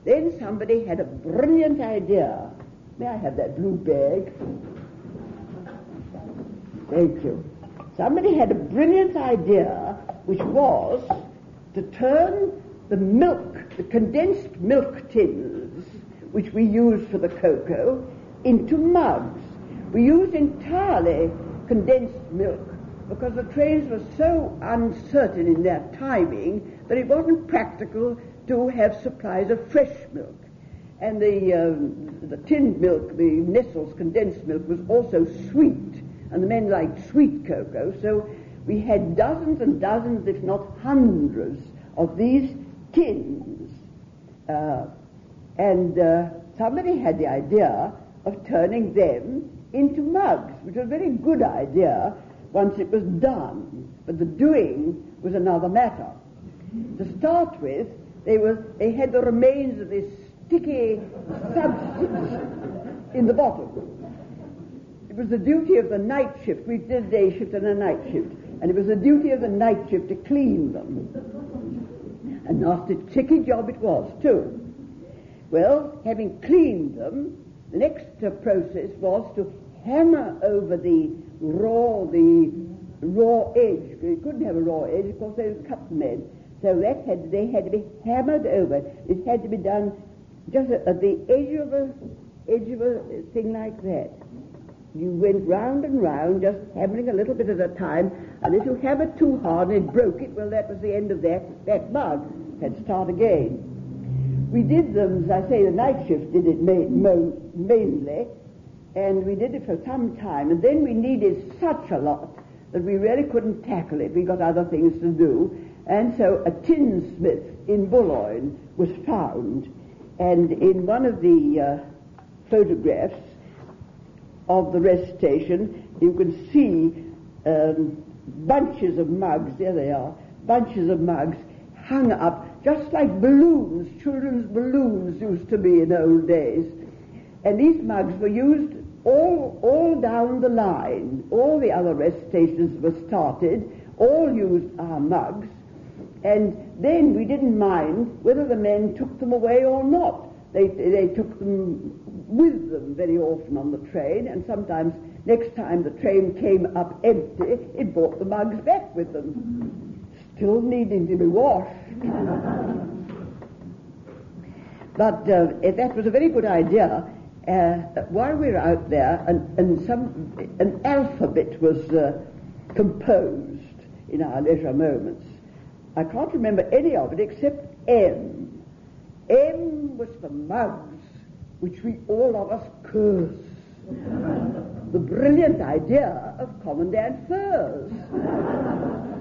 Then somebody had a brilliant idea. May I have that blue bag? Thank you. Somebody had a brilliant idea, which was to turn the milk, the condensed milk tins, which we used for the cocoa, into mugs. We used entirely condensed milk because the trains were so uncertain in their timing that it wasn't practical to have supplies of fresh milk. And the tinned milk, the Nestle's condensed milk, was also sweet, and the men liked sweet cocoa, so we had dozens and dozens, if not hundreds, of these tins. Somebody had the idea of turning them into mugs, which was a very good idea once it was done, but the doing was another matter. To start with, they had the remains of this sticky substance in the bottom. It was the duty of the night shift. We did a day shift and a night shift, and it was the duty of the night shift to clean them. A nasty, tricky job it was, too. Well, having cleaned them, the next process was to hammer over the raw edge. You couldn't have a raw edge, of course, they would cut the men. So they had to be hammered over. It had to be done just at the edge of a thing like that. You went round and round, just hammering a little bit at a time, and if you hammered too hard and it broke it, well, that was the end of that mug. Had to start again. We did them, as I say, the night shift did it mainly, and we did it for some time, and then we needed such a lot that we really couldn't tackle it. We got other things to do, and so a tinsmith in Boulogne was found, and in one of the photographs of the rest station, you can see bunches of mugs, there they are, bunches of mugs hung up just like balloons, children's balloons used to be in old days. And these mugs were used all down the line. All the other rest stations were started, all used our mugs, and then we didn't mind whether the men took them away or not. They took them with them very often on the train, and sometimes next time the train came up empty, it brought the mugs back with them, still needing to be washed. But that was a very good idea. While we were out there, an alphabet was composed in our leisure moments. I can't remember any of it except M. M was for mugs, which we all of us cursed. The brilliant idea of Commandant Furze.